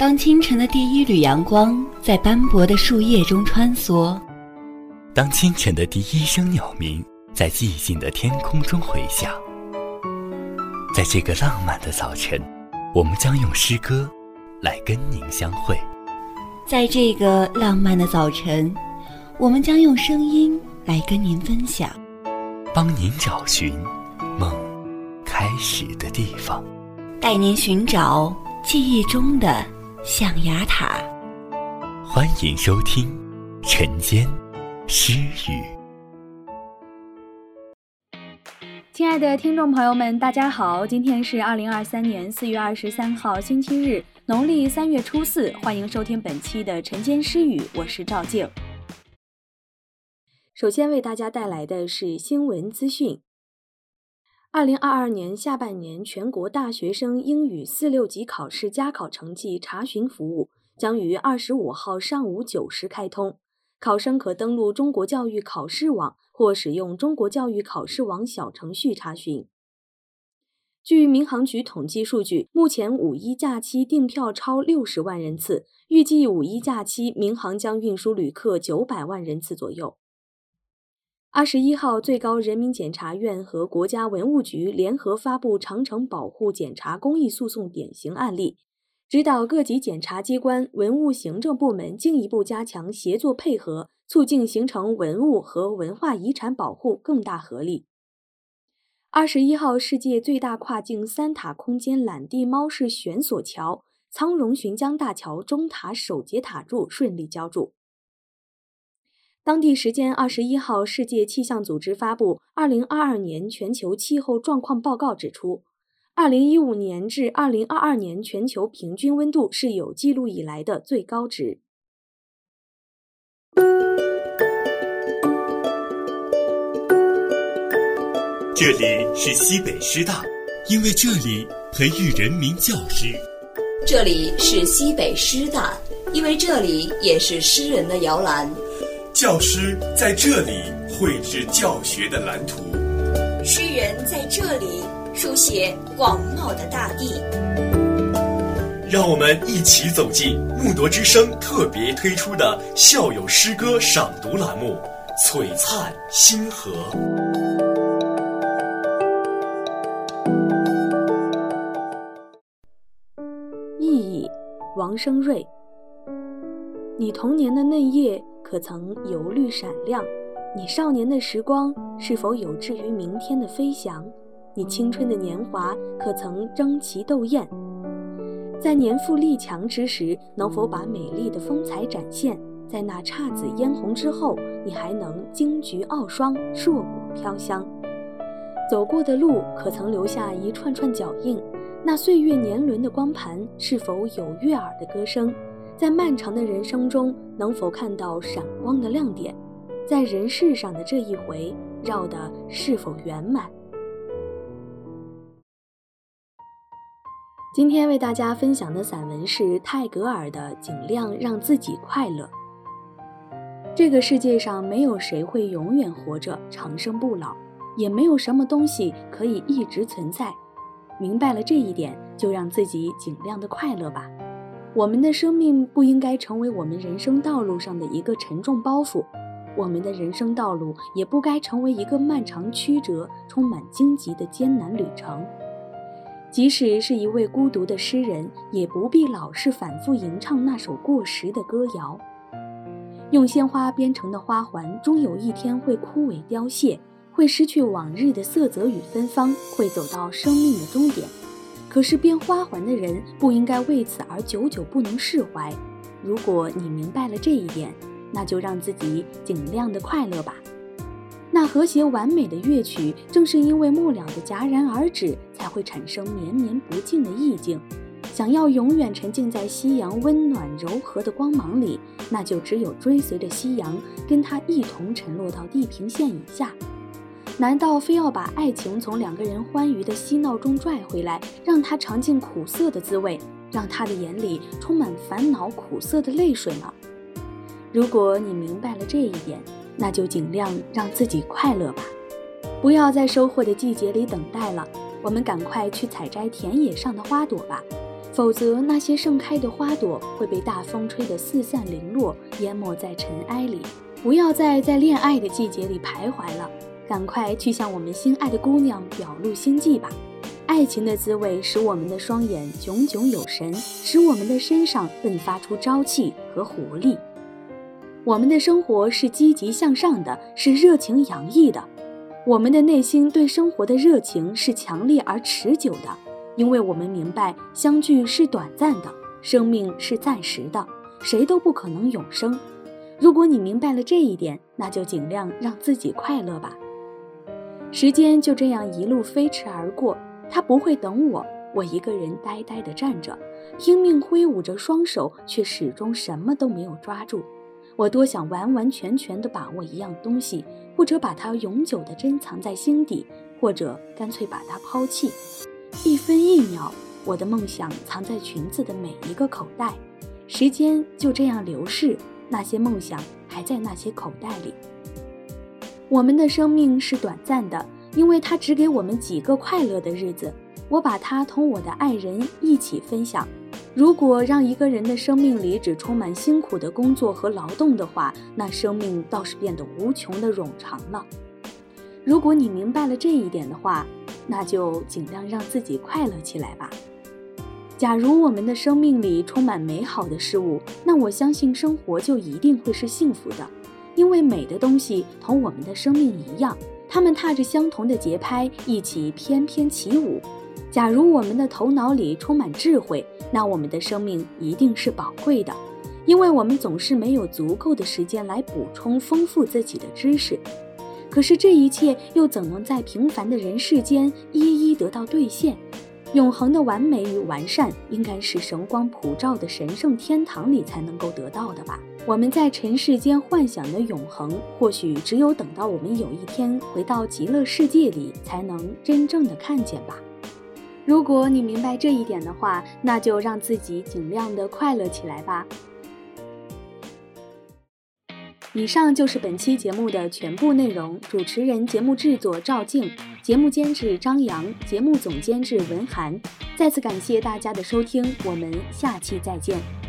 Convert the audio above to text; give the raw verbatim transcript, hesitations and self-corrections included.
当清晨的第一缕阳光在斑驳的树叶中穿梭， 当清晨的第一声鸟鸣在寂静的天空中回响，在这个浪漫的早晨，我们将用诗歌来跟您相会。 在这个浪漫的早晨，我们将用声音来跟您分享， 帮您找寻梦开始的地方， 带您寻找记忆中的象牙塔。 欢迎收听晨间诗语。 亲爱的听众朋友们，大家好，今天是二零二三年四月二十三号星期日，农历三月初四，欢迎收听本期的晨间诗语，我是赵静。首先为大家带来的是新闻资讯。二零二二年下半年全国大学生英语四六级考试加考成绩查询服务将于二十五号上午九时开通，考生可登录中国教育考试网或使用中国教育考试网小程序查询。据民航局统计数据，目前五一假期订票超六十万人次，预计五一假期民航将运输旅客九百万人次左右。二十一号，最高人民检察院和国家文物局联合发布长城保护检查公益诉讼典型案例，指导各级检察机关、文物行政部门进一步加强协作配合，促进形成文物和文化遗产保护更大合力。二十一号，世界最大跨境三塔空间缆地猫式悬索桥苍龙浔江大桥中塔首节塔柱顺利浇筑。当地时间二十一号，世界气象组织发布二零二二年全球气候状况报告，指出二零一五年至二零二二年全球平均温度是有记录以来的最高值。 这里是西北师大，因为这里培育人民教师。 这里是西北师大，因为这里也是诗人的摇篮。 教师在这里绘制教学的蓝图， 诗人在这里书写广袤的大地。 让我们一起走进木铎之声特别推出的校友诗歌赏读栏目《璀璨星河》。 意义，王生瑞。你童年的嫩叶可曾油绿闪亮？你少年的时光是否有志于明天的飞翔？你青春的年华可曾争奇斗艳？在年富力强之时，能否把美丽的风采展现？在那姹紫嫣红之后，你还能金菊傲霜，硕果飘香？走过的路可曾留下一串串脚印？那岁月年轮的光盘是否有悦耳的歌声？在漫长的人生中，能否看到闪光的亮点？在人世上的这一回，绕的是否圆满？今天为大家分享的散文是泰戈尔的《尽量让自己快乐》。这个世界上没有谁会永远活着长生不老，也没有什么东西可以一直存在。明白了这一点，就让自己尽量的快乐吧。我们的生命不应该成为我们人生道路上的一个沉重包袱，我们的人生道路也不该成为一个漫长曲折、充满荆棘的艰难旅程。即使是一位孤独的诗人，也不必老是反复吟唱那首过时的歌谣。用鲜花编成的花环，终有一天会枯萎凋谢，会失去往日的色泽与芬芳，会走到生命的终点。可是编花环的人不应该为此而久久不能释怀。如果你明白了这一点，那就让自己尽量的快乐吧。那和谐完美的乐曲，正是因为末了的戛然而止，才会产生绵绵不尽的意境。想要永远沉浸在夕阳温暖柔和的光芒里，那就只有追随着夕阳，跟它一同沉落到地平线以下。难道非要把爱情从两个人欢愉的嬉闹中拽回来，让他尝尽苦涩的滋味，让他的眼里充满烦恼苦涩的泪水呢？如果你明白了这一点，那就尽量让自己快乐吧。不要在收获的季节里等待了，我们赶快去采摘田野上的花朵吧。 否则那些盛开的花朵会被大风吹得四散零落，淹没在尘埃里。不要再在恋爱的季节里徘徊了，赶快去向我们心爱的姑娘表露心迹吧。爱情的滋味使我们的双眼炯炯有神，使我们的身上迸发出朝气和活力。我们的生活是积极向上的，是热情洋溢的。我们的内心对生活的热情是强烈而持久的，因为我们明白相聚是短暂的，生命是暂时的，谁都不可能永生。如果你明白了这一点，那就尽量让自己快乐吧。时间就这样一路飞驰而过，它不会等我，我一个人呆呆地站着，拼命挥舞着双手，却始终什么都没有抓住。我多想完完全全地把握一样东西，或者把它永久地珍藏在心底，或者干脆把它抛弃。一分一秒，我的梦想藏在裙子的每一个口袋。时间就这样流逝，那些梦想还在那些口袋里。我们的生命是短暂的，因为它只给我们几个快乐的日子，我把它同我的爱人一起分享。如果让一个人的生命里只充满辛苦的工作和劳动的话，那生命倒是变得无穷的冗长了。如果你明白了这一点的话，那就尽量让自己快乐起来吧。假如我们的生命里充满美好的事物，那我相信生活就一定会是幸福的，因为美的东西同我们的生命一样，它们踏着相同的节拍，一起翩翩起舞。假如我们的头脑里充满智慧，那我们的生命一定是宝贵的，因为我们总是没有足够的时间来补充丰富自己的知识。可是这一切又怎能在平凡的人世间一一得到兑现？永恒的完美与完善，应该是神光普照的神圣天堂里才能够得到的吧？我们在尘世间幻想的永恒，或许只有等到我们有一天回到极乐世界里，才能真正的看见吧。如果你明白这一点的话，那就让自己尽量的快乐起来吧。以上就是本期节目的全部内容，主持人、节目制作赵静，节目监制张扬，节目总监制文涵。再次感谢大家的收听，我们下期再见。